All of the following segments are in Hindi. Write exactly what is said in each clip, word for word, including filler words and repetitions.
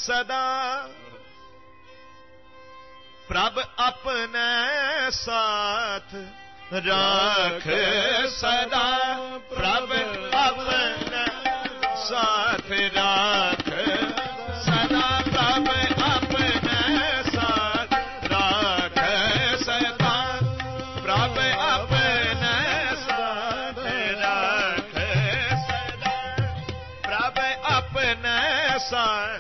सदा प्रभ अपने साथ राख सदा प्रभ अपने साथ राख सदा प्रभ अपने साथ राख सदा प्रभ अपने साथ राख सदा प्रभ अपने साथ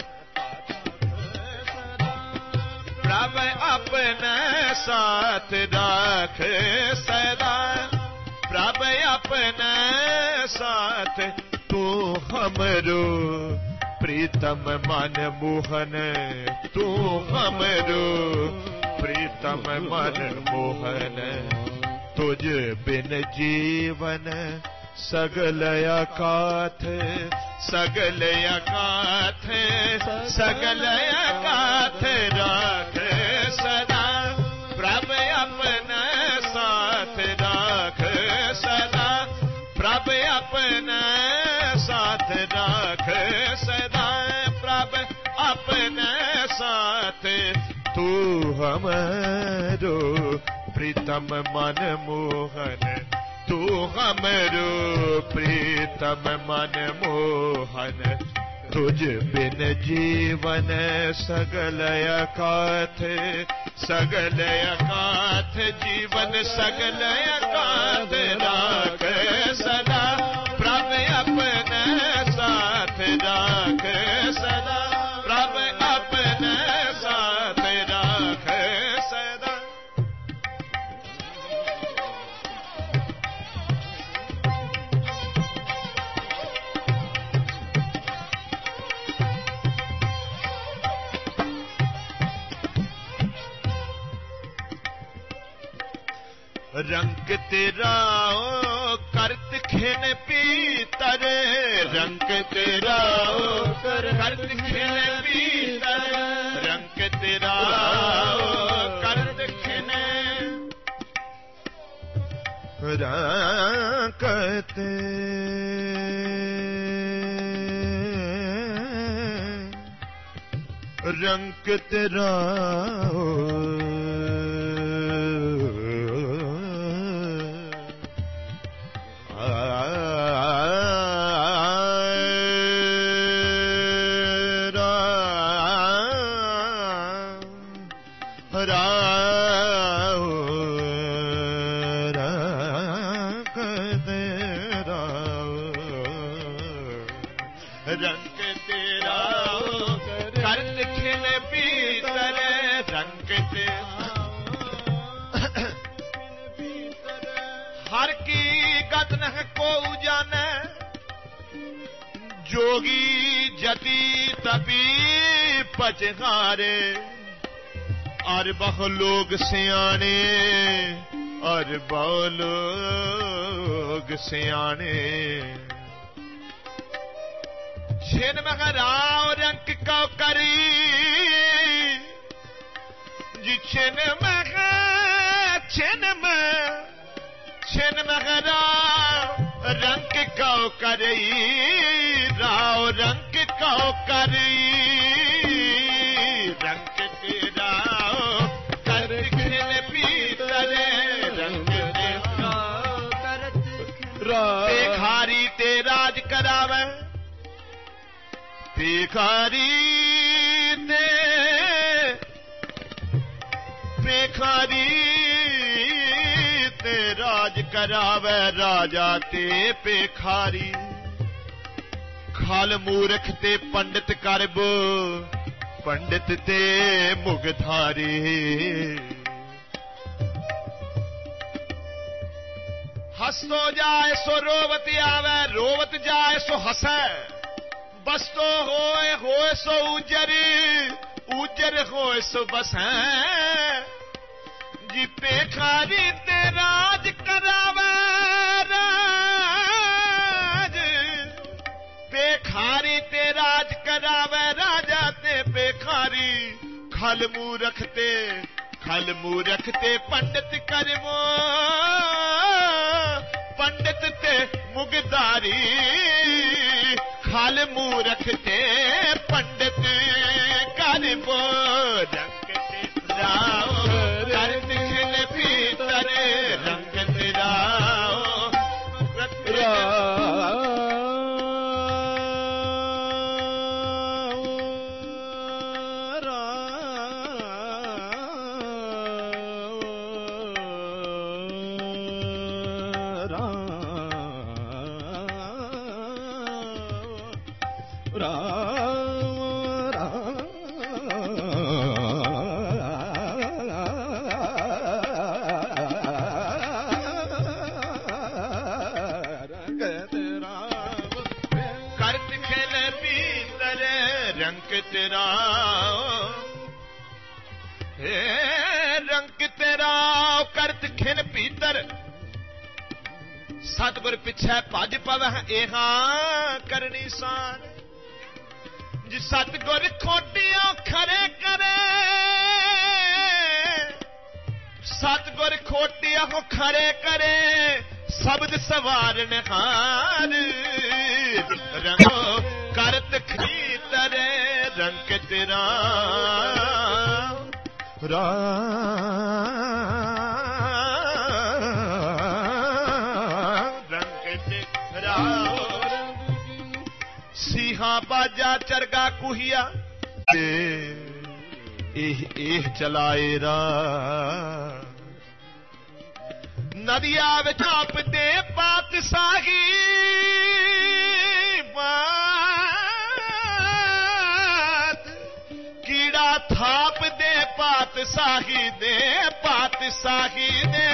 प्रभ अपने साथ राख सदा प्रभ अपने साथ तू हमरो प्रीतम मन मोहन तू हमरो प्रीतम मन मोहन तुझ बिन जीवन सगल अकाथ सगल अकाथ सगल अकाथ राख सदा प्रभ अपने साथ राख सदा प्रभ अपने साथ राख सदा प्रभ अपने साथ तू हमरो प्रीतम मन मोहन तू हमरो प्रीतम मन मोहन तुझ बिन जीवन सगल अकाथ सगल अकाथ जीवन सगल अकाथ राख सदा प्रभ अपने साथ राख सदा प्रभ अपने साथ राख सदा रंग तेरा करत खिन पीतर रंग तेरा करत खिन पीतर रंग तेरा करत खिन रंगत रंग तेरा रंग तेरा करत खिन पीतर रंग हर की गत न को जाने जोगी जति तपी पचहारे और बहु लोग सियाने और बहु लोग सियाने छिन महराव रंग को करी जी छिन मह छिन मह छिन महराव रंग को करी राव रंग को करी रंग तेरा कर खिन पीतर रंग तेरा बेखारी ते राज करावे बेखारी ते बेखारी ते राज करावे राजा ते बेखारी खाल मूर्ख ते पंडित करब पंडित ते मुगधारी हसतो जाए सो रोवत आवे रोवत जाए सो हसे बसतो होए होए सो उजर उजर होए सो बसे जी पेखारी ते राज करावे राज पेखारी ते राज करावे राजा ते पेखारी खल मूरख ते खल मूरख ते पंडित करवो पंडित ते मुगदारी खल मूरख ते पंडित हरि बोल रंग तेरा करत खिल भीतर रंग तेरा तेरा हे रंग तेरा करत खिन भीतर सतगुर पिछे भज पवै एहा करनी सान जी सतगुर खोटियां खरे करे सतगुर खोटियां खरे करे शब्द सवारन हार रंगो करत खीतर रंग तेरा रंग तेरा सीहा बाजा चरगा कुहिया एह एह चलाए रा नदिया विच आप दे पात साही कीड़ा थाप दे पात साही दे पात साही दे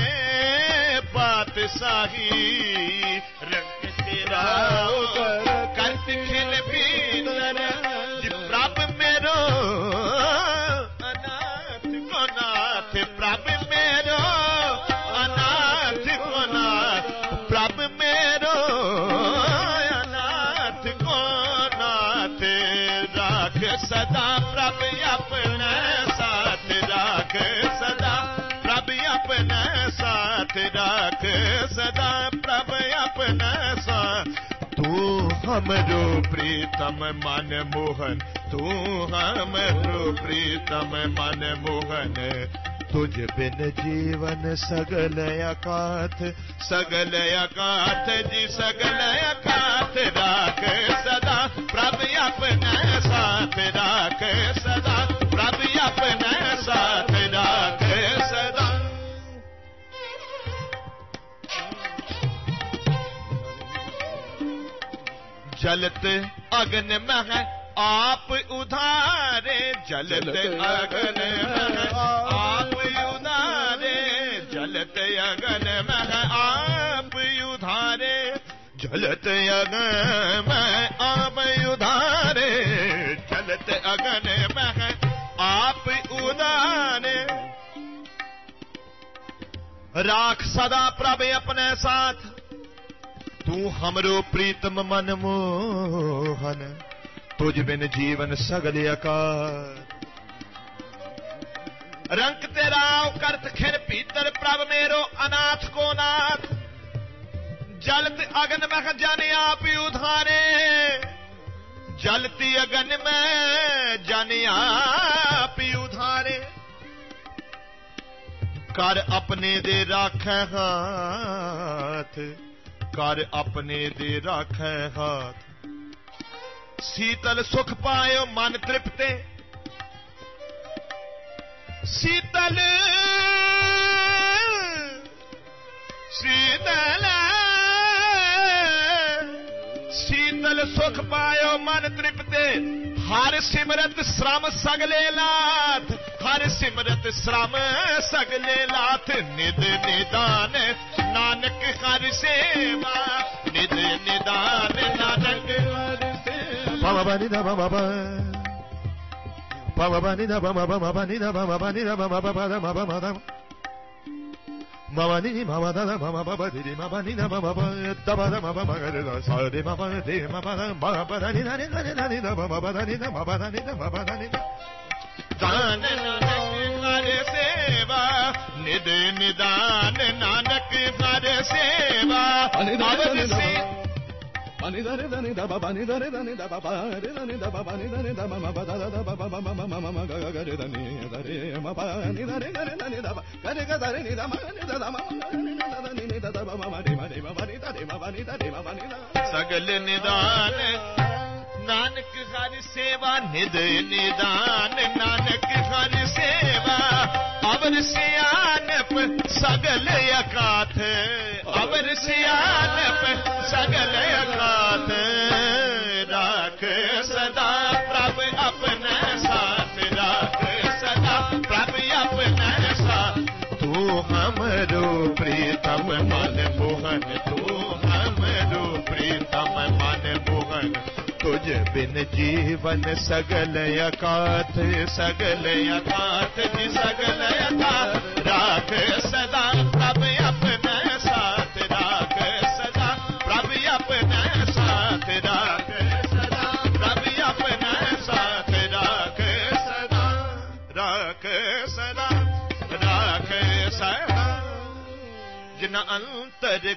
पात साही रंग तेरा करत खिल भीतर जी प्रभ मेरो अनाथ को नाथ प्रभ मेरो अनाथ को नाथ प्रभ मेरो अनाथ को नाथ राख सदा प्रभ अपने साथ राख सदा प्रभ अपने साथ राख सदा प्रभ अपने साथ तू हमरो प्रीतम मन मोहन तू हमरो प्रीतम मन मोहन तुझ बिन जीवन सगल अकाथ सगल अकाथ जी सगल अकाथ राख सदा प्रभ अपने साथ राख सदा प्रभ अपने साथ राख सदा जलत अग्न में है आप उधारे जलत अग्न में है आप उधारे जलत अग्न में है आप उधारे जलत अग्न में आप उधारे जलत अग्न में है आप उधारे राख सदा प्रभ अपने साथ तू हमरो प्रीतम मन मोहन तुझ बिन जीवन सगल अकार रंग तेरा करत खिर भीतर प्रभ मेरो अनाथ को नाथ जलत अगन में जाने आप उधारे जलती अगन में जाने आप उधारे कर अपने दे राखे हाथ कर अपने दे राखे हाथ शीतल सुख पायो मन तृप्ते शीतल शीतल शीतल सुख पायो मन तृप्ते हर सिमरत श्रम सगले लाथ हर सिमरत श्रम सगले लाथ निद निदान नानक हर सेवा निद निदान नानक हर सेवा बाबा बनी दा बाबा बाबा बनी दा बाबा बाबा बनी दा बाबा बनी दा बाबा बाबा बाबा बाबा Mama ni mama da mama baba di mama ni da mama baba da baba mama magare da sa de mama de mama da baba da ni da ni da ni da ni da baba da ni da baba da ni da baba da ni da dan nanak seva nid nidan nanak har seva avad se ni da re da ni da ba ba ni da re da ni da ba ba re da ni da ba ba ni da ni da ma ma ba da da da ba ba ma ma ma ma ma ga ga re da ni da re ma ba ni da re ga re da ni da ba ga re ga da re ni da ma ni da da ma ni da da ni da da ba ma ma re ma re ma ba ni da re ma ba ni da re ma ba ni da सगल निदान नानक हर सेवा निद निदान नानक हर सेवा अवर सियानप सगल अकाथ अवर सियानप सगल अकाथ राख सदा प्रभ अपने साथ राख सदा प्रभ अपने साथ तू हमरो प्रीतम मन मोहन तू हमरो प्रीतम मन मोहन तुझ बिन जीवन सगल अकाथ सगल अकाथ जी सगल अकाथ राख सदा प्रभ अपने साथ राख सदा प्रभ अपने साथ राख सदा प्रभ अपने साथ राख सदा राख सदा राख सदा जिन अंतर